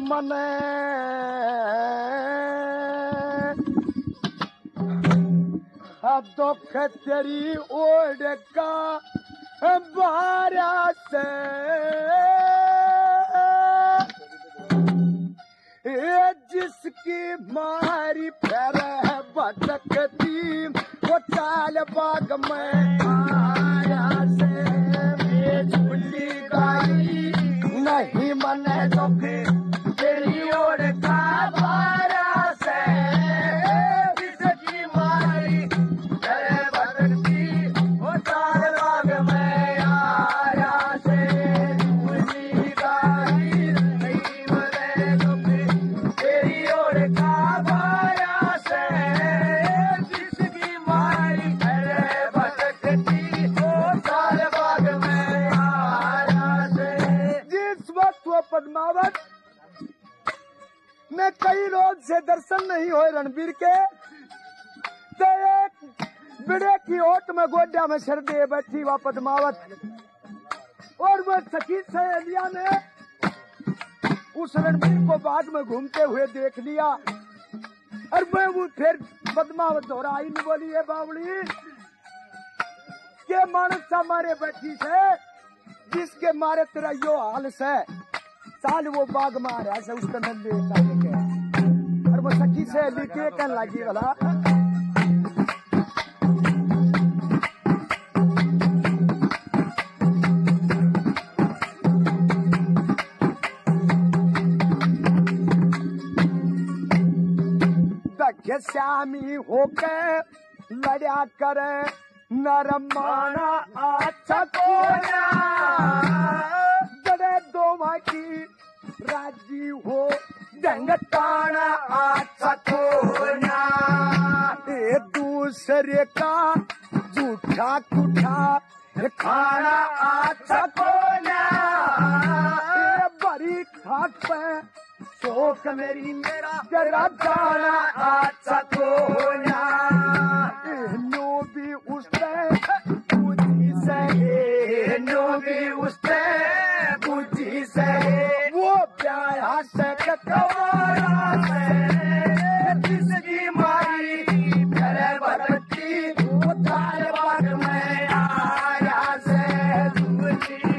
मने दुख तेरी ओढ़ का बारा से जिसकी मारी फिर भटकती वो चाल बाग में आया से झूली गाई नहीं मने दुख तेरी ओर का बारा से जिसकी मारी फिर भटकती वो चाल बाग में आया से झूली गाई नहीं मने दुख तेरी ओर का बारा से जिसकी मारी फिर भटकती वो चाल बाग में आया से। जिस वक्त वो पद्मावत में कई रोज से दर्शन नहीं हुए रणबीर के, तो एक बिड़े की ओट में गोड्या में सर दे बैठी वह पद्मावत, और वह सखी सहेलिया ने उस रणबीर को बाद में घूमते हुए देख लिया। और मैं वो फिर पद्मावत दोहराई नहीं बोली, है बावली के मानस मारे बैठी से जिसके मारे तेरा यो हाल से साल वो बाग मारा से उसका नंदे के। और वो सखी से लिखे कहने लगी वाला श्यामी होके लड़ा करे नरम माना अच्छा कोना जड़े दो की राजी हो दंगताना अच्छा कोना एक दूसरे का झूठा कुठा खाना अच्छा कोना बड़ी खाट पे शोक मेरी मेरा जरा जाना अच्छा कोना नो भी उसने बुद्धि से नो भी उसने बुद्धि से वो प्यारा से कटवारा से जिसकी मारी फिर भटकती वो तार बाग में आया से